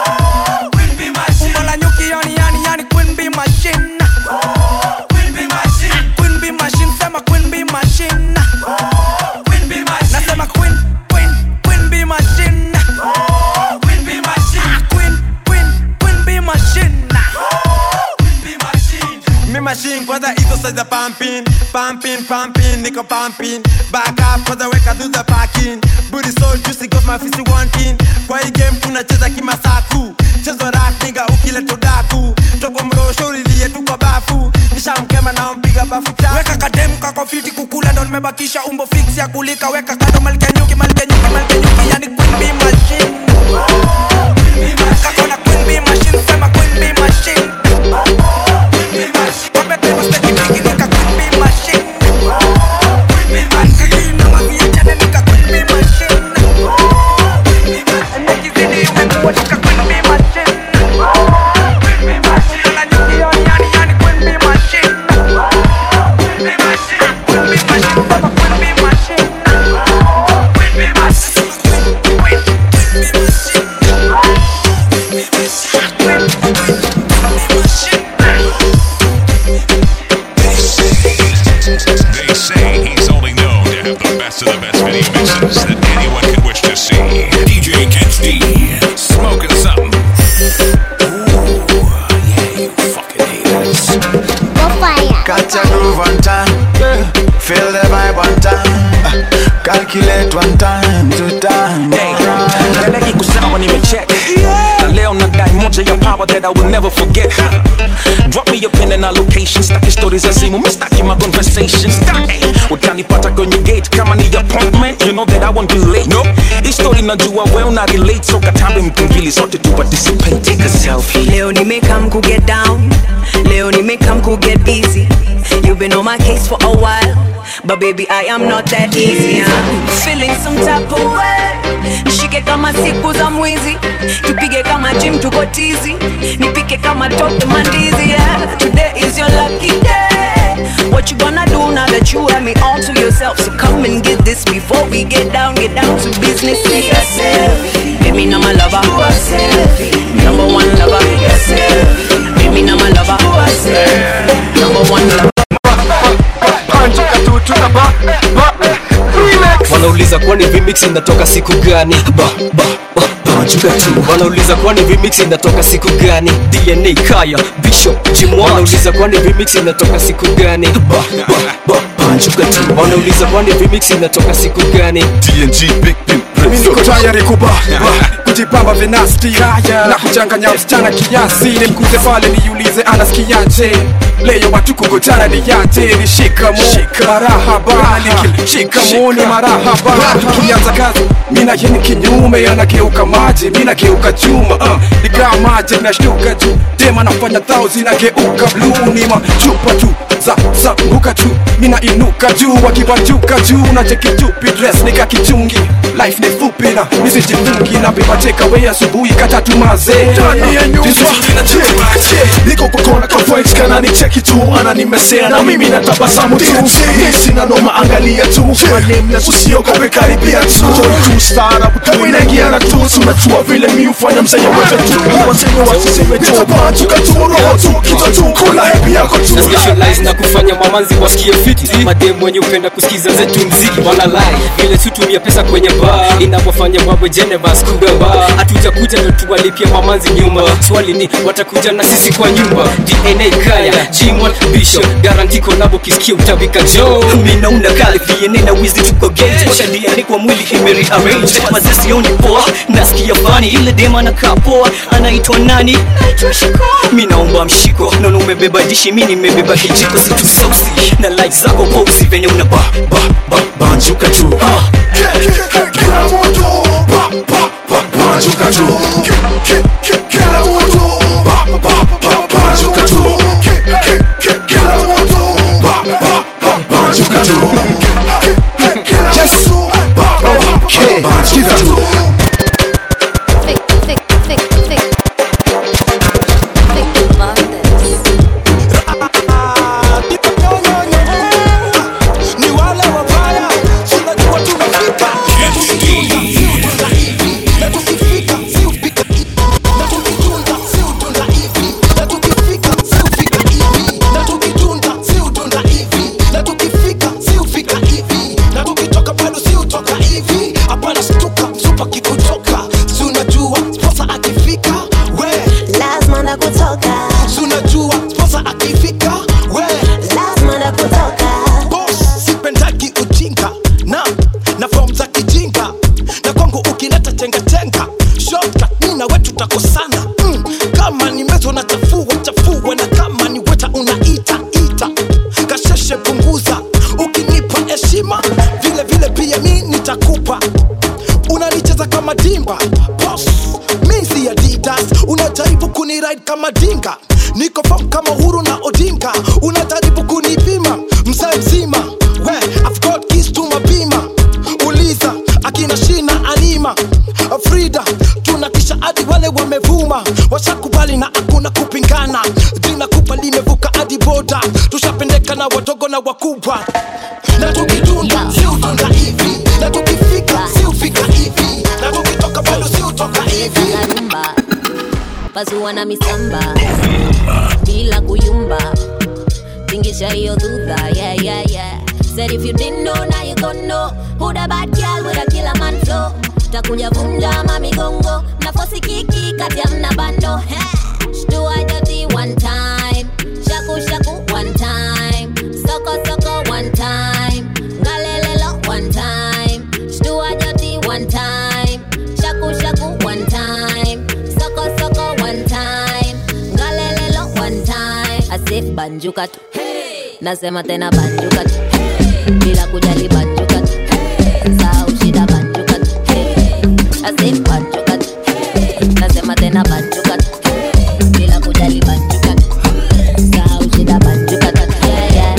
Oh, queen bee machine. Umbo la nyuki yani yani yani queen bee machine. Oh, queen bee machine. Queen bee machine sema queen bee machine. Oh, queen bee machine. Nasema queen queen queen bee machine. Oh, queen bee machine. Queen queen queen bee machine. Oh, queen bee machine. Me machine kwanza hizo size pumping pumping pumping niko pumping back up kwanza weka do the parking booty so juicy got my fist wanting kwa hii game tunacheza kimasaku chezo rap nigga ukileta udaku topo mrosho lilie tuko bafu nishamkema na mpiga bafu cha. Weka kademu kako fiti kukula ndo nimebakisha umbo fix ya kulika. Weka kado malkia nyuki malkia nyuki malkia nyuki yani queen bee machine. Oh, queen bee machine. Kako na queen bee machine sema queen bee machine. Oh, queen bee machine. Kame beba steki bigi nika queen bee machine. Oh, queen bee machine. Kakina mazi ya jane nika queen bee machine. Oh, queen bee machine. Nekizidi umengua nika queen bee machine. Oh, queen bee machine. Umbo la nyuki yani yani yani queen bee machine. Oh, queen bee machine. Queen bee machine sema queen bee machine. Oh, queen bee machine. Queen queen bee machine. They say he's only known to have the best of the best video mixes that anyone could wish to see. D J Kench D, smoking something. Ooh, yeah, you fucking haters. Catch a groove one time, feel the vibe one time, calculate one time, two time. Naleki kusawa nimecheck na leo nadai moja ya power that I will never forget. Drop me your pin and our location. Staki stories za simu, mistaki my conversations. Staki utanipata kwenye gate kama ni appointment. You know that I won't be late. No, hii story najua well na relate. So katambe mkumbili sote tu participate. Take a selfie. Leo nimekam ku get down, leo nimekam ku get busy. You've been on my case for a while, but baby I am not that easy. I'm feeling some type of way. Nishike kama siku za mwizi, tupige kama gym tuko tizi, nipike kama toke mandizi. Yeah, today is your lucky day. What you gonna do now that you have me all to yourself? So come and get this before we get down, get down to business. Take a selfie, baby, now my lover. Do a selfie, number one lover. Take a selfie, baby, now my lover. Do a selfie, number one lover. Wanauliza kwani remix inatoka siku gani? Ba ba ba banjuka tu. Wanauliza kwani remix inatoka siku gani? D N A Kaya Bishop Jimwa. Wanauliza kwani remix inatoka siku gani? Ba ba ba banjuka tu. Wanauliza kwani remix inatoka siku gani? D N G Big Pimp. Mimi niko tayari kuba kujipamba venasti na kuchanganya msichana kiasi, nimkuze pale niulize anasikiaje. leo watu kukutana ni yate ni shikamo marahaba nikil shikamo ni marahaba tukianza kazi mina yeni kinyume yanageuka maji mina geuka chuma uh, nikaa maji nashtuka juu dema nafanya thousand nageuka blue ni machupa tu za zanguka tu mina inuka juu wakibanjuka juu na cheki tupi dress nika kichungi life ni fupi na nisijifungi na beba take away asubuhi kata tumaze niko kwa kona kwa voice kana ni cheki tu ana nimesea na mimi natabasamu tu sina noma angalia tu maneno na usiogope karibia tu tu stara butu inaingia na tu unajua vile mimi ufanya msaya wewe tu waseme wasiseme tu batu katuro tu kitu tu kula happy yako tu specialize na kufanya mamanzi wasikie fiti madem wenye upenda kusikiza zetu mziki wala lie vile tutumia pesa kwenye bar inapofanya mambo Geneva Scuba bar hatuja kuja ndo tuwalipia mamanzi nyuma swali ni watakuja na sisi kwa nyumba D N A Kaya G one Bishop guarantee collabo kisikia utabika Joe mimi naunda kali D N A na wizi tuko gate washa D N A kwa mwili imeri arrange mazesi yoni poa nasikia fani ile dema na kapoa anaitwa nani naitwa Shiko mimi naomba mshiko nono umebeba dishi mimi nimebeba kijiko situ sausi na like zako pose venye una ba ba ba banjuka tu kila mtu ba ba ba banjuka tu kila mtu ba ba ba banjuka tu kila mtu ba ba ba banjuka tu yes ba ba banjuka tu kama dinga niko fam kama huru na Odinga unajaribu kunipima mzee mzima we I've got keys to mapima uliza akina shina alima Frida tunakisha hadi wale wamevuma washakubali na hakuna kupingana jina kupa limevuka hadi boda tushapendeka na wadogo na wakubwa na tukitunda si utunda hivi na tukifika si ufika hivi na tukitoka bado si utoka hivi Pasua na misamba bila kuyumba tingisha hiyo dhudha yeah yeah yeah said if you didn't know now you gon' know who the bad girl with a killer man flow takuja vunja mamigongo na fosi kiki kati ya mna bando shtua joti one time shaku shaku one time soko soko one time ngalelelo one time shtua joti one time shaku shaku one time soko soko one time ngalelelo one time ase banjuka tu hey. Nasema tena banjuka tu hey. Bila kujali banjuka tu hey. Sao shida banjuka tu hey. Ase banjuka tu hey. Nasema tena banjuka tu hey. Bila kujali banjuka tu hey. Sao shida banjuka tu yeah yeah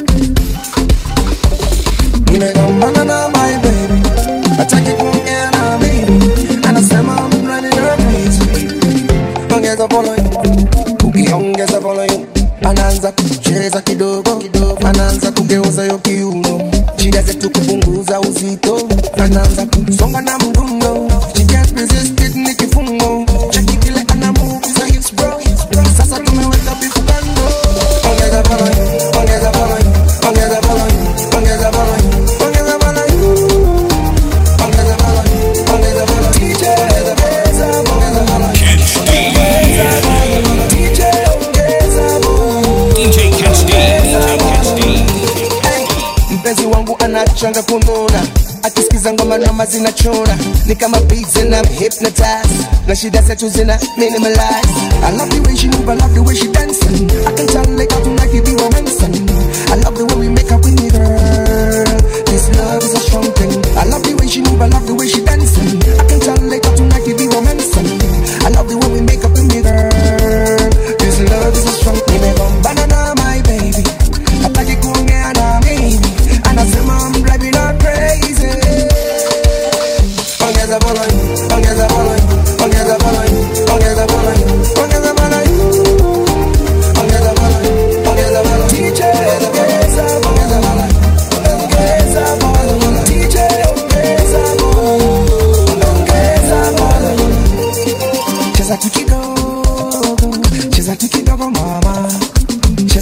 Nimegombana na my baby ataki kuongea na mimi anasema I'm running her crazy ongeza follow ukiongeza follow anaanza kucheza kidogo kidogo anaanza kugeuza yo kiuno shida zetu kupunguza uzito anaanza kusonga na mdundo she can't resist it ni kifungo cheki kile ana move za hips bro sasa tumeweka beef bando ongeza follow ongeza follow ongeza follow ongeza follow ongeza follow ongeza follow ongeza follow D J ongeza follow ongeza follow D J ongeza D J Catch D mpenzi wangu anachanga kunona akisikiza ngoma noma zinachora ni kama beats and I'm hypnotized na shida zetu zina minimalize I love the way she move I love the way she dancing I can tell like I'm like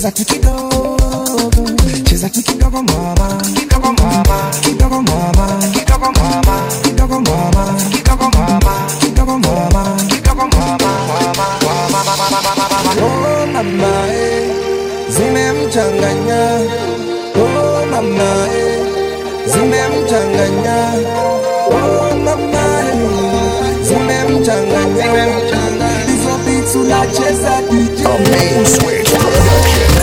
cheza tu kidogo, cheza tu kidogo mama, kidogo mama, kidogo mama, kidogo mama, kidogo mama, kidogo mama, kidogo mama, kidogo mama, oh mama eh, zimemchanganya, oh mama eh, zimemchanganya, oh mama eh, zimemchanganya, zimemchanganya, hizo beats unacheza D J, a main switch production.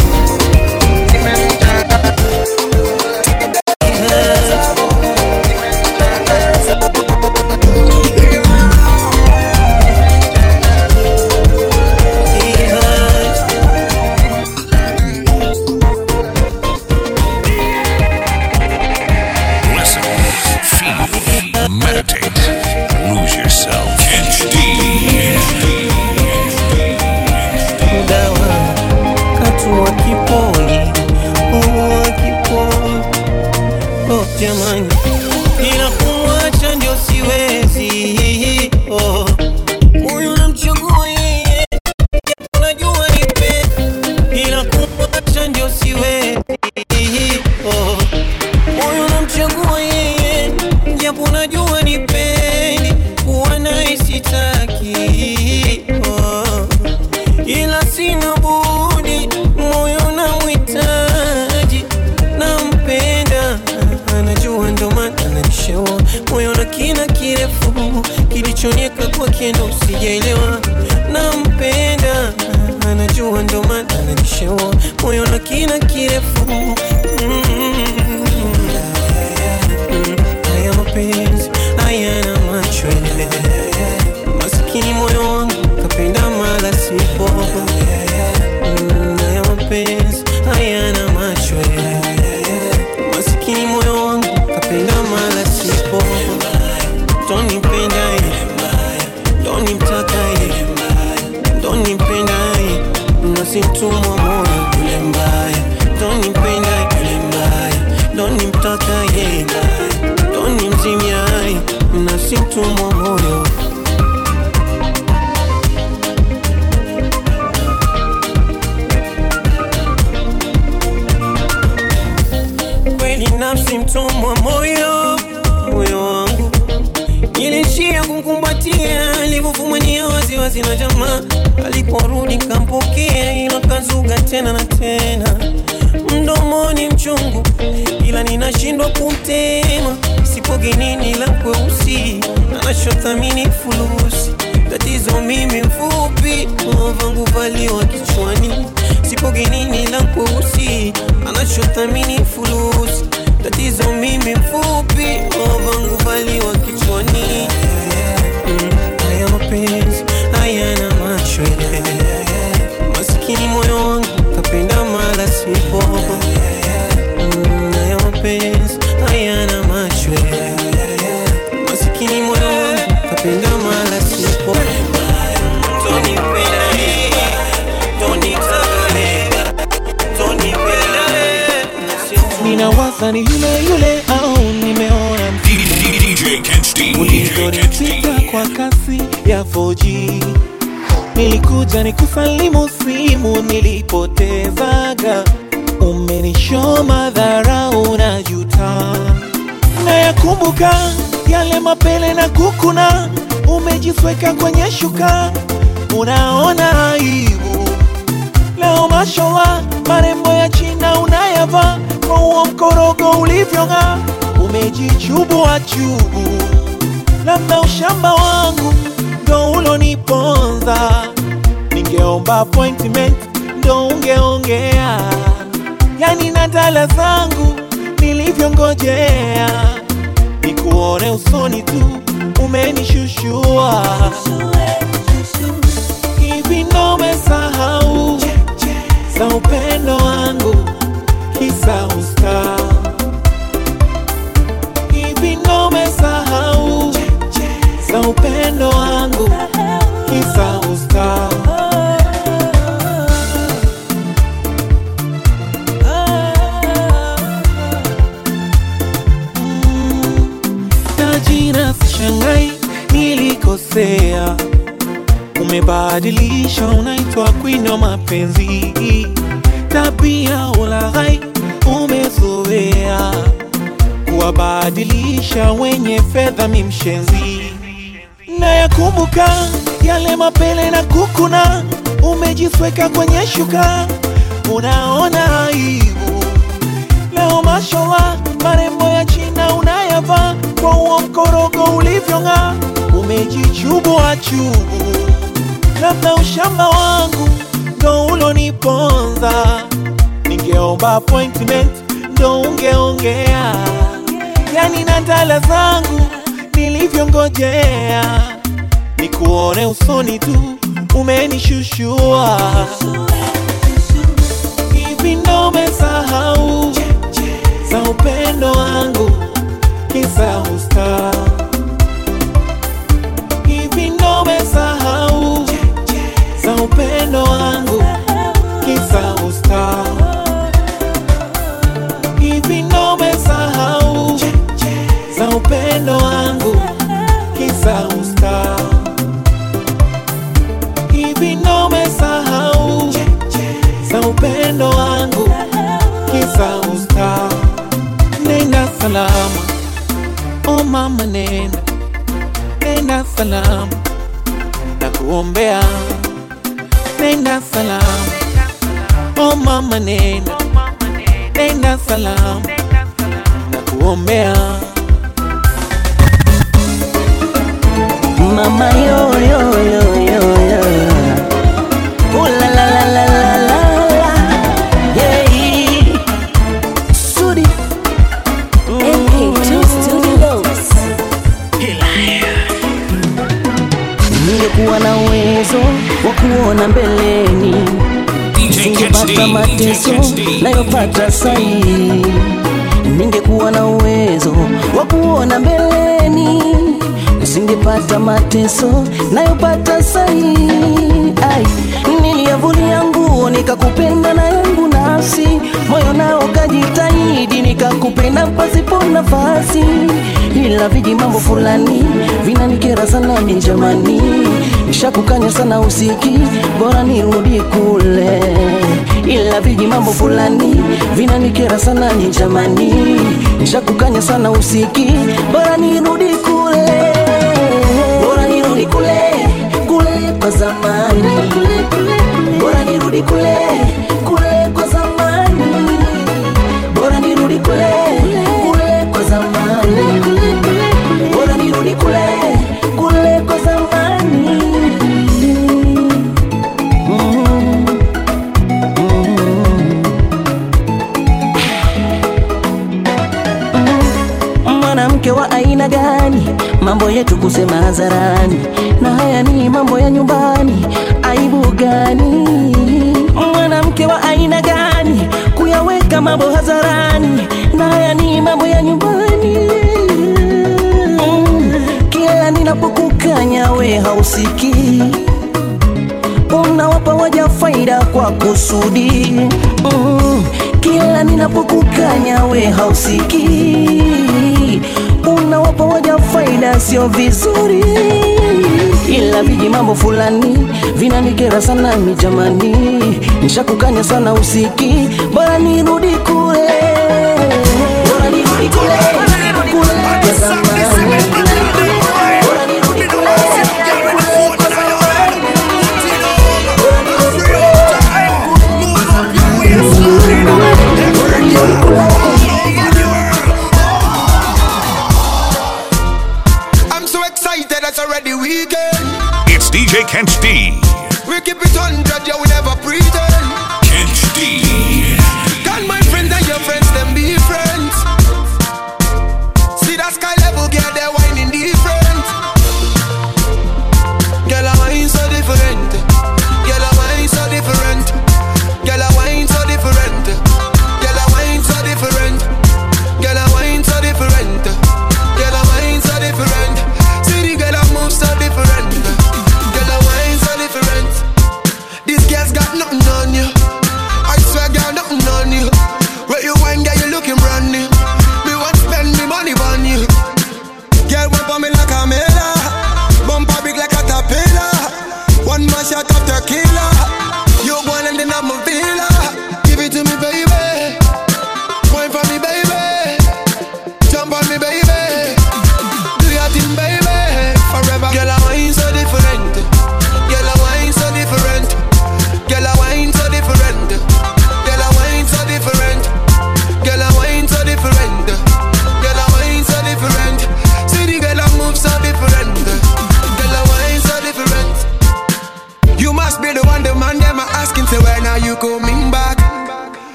Nilikuja nikusalimu simu nilipotezaga, umenishow madhara unajuta. Nayakumbuka yale mapele na kukuna, umejisweka kwenye shuka, unaona aibu. Leo mashallah marembo ya China unayava, kwa huo mkorogo ulivyong'aa, umejichubua chubu. Labda ushamba wangu ndo uloniponza, ningeomba appointment ndo ungeongea. Yani nadala zangu nilivyongojea, nikuone usoni tu umenishushua. Hivi ndo umesahau za upendo wangu kisa usta? Hivi ndo umesahau za upendo wangu kisa usta? Tajina sishangai nilikosea, umebadilisha unaitwa queen wa mapenzi. tabia ulaghai umezoea kuwabadilisha wenye fedha mimshenzi. Na yakumbuka yale mapele na kukuna, umejisweka kwenye shuka, unaona aibu. Leo mashallah, marembo ya China unayavaa, kwa huo mkorogo ulivyong'aa, umejichubua chubu. Labda ushamba wangu ndo uloniponza, ningeomba appointment ndo ungeongea. Yani na ndala zangu nilivyongojea, nikuone usoni tu umenishushua. Hivi ndo umesahau za upendo wangu kisa usta? Hivi ndo umesahau za upendo wangu kisa usta? Hivi ndo umesahau za upendo wangu kisa usta? Hivi ndo umesahau za upendo wangu kisa usta? Nenda salama, oh mama nenda, nenda salama, nakuombea. Nenda salama, oh mama nenda, nenda salama, nakuombea. Mama yo yo yo yo yo, ooh la la la la la la la, yeah. Sudi M K two Studios. Ningekuwa na uwezo wa kuona mbeleni, nisingepata mateso nayopata sahi. Ningekuwa na uwezo wa kuona mbeleni, nisingepata mateso nayopata sahi. Ai, niliyavulia nguo nikakupenda na yangu nafsi, moyo nao kajitahidi nikakupenda pasipo nafasi. Ila viji mambo fulani vinanikera sana mimi jamani, nishakukanya sana usiki, bora nirudi kule. Ila viji mambo fulani vinanikera sana mimi jamani, nishakukanya sana usiki, bora nirudi kule. Bora nirudi kule, kule kwa zamani. Bora nirudi kule, kule kwa zamani. Bora nirudi kule, kule kwa zamani. Bora nirudi kule, kule kwa zamani. Mwanamke wa aina gani? Mambo yetu kusema hadharani, na haya ni mambo ya nyumbani. Aibu gani? Mwanamke wa aina gani? Kuyaweka mambo hadharani, na haya ni mambo ya nyumbani. Kila ninapokukanya we hausikii, unawapa waja faida kwa kusudi. mm. Kila ninapokukanya we hausikii, unawapa waja faida sio vizuri. Ila viji mambo fulani vinanikera sana mimi jamani, nishakukanya sana usiki, bora nirudi kule. Bora nirudi kule, kule kwa zamani. Bora nirudi kule, kule kwa zamani. I'm so excited, it's already weekend. It's D J Kench D. We keep it one hundred, yeah, we never pretend. Kench D. Tell my friends and your friends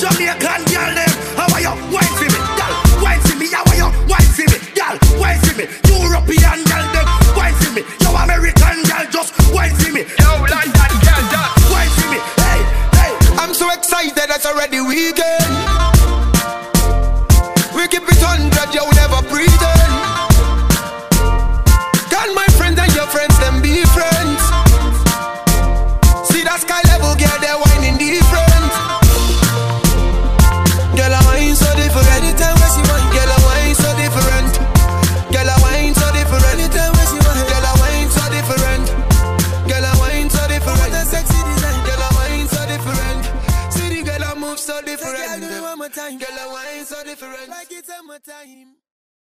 Jamaican girl them. How are you? Wine for me, girl. Wine for me. How are you? Wine for me, girl. Wine for me. European girl them. Wine for me. Yo American girl just wine for me. Yo London girl just wine for me. Hey, hey. I'm so excited it's already weekend. We keep it hundred, yo, never pretend. Can my friends and your friends them be friends? See that sky level, girl, they're whining different. Girl, I wine so different. Anytime I see one, girl, I wine so different. Girl, I wine so different. Anytime I see one, girl, I wine so different. Girl, I wine so different. What a sexy design. Girl, I wine so different. See the girl, I move so different. Girl, I wine so different. Like it's summertime.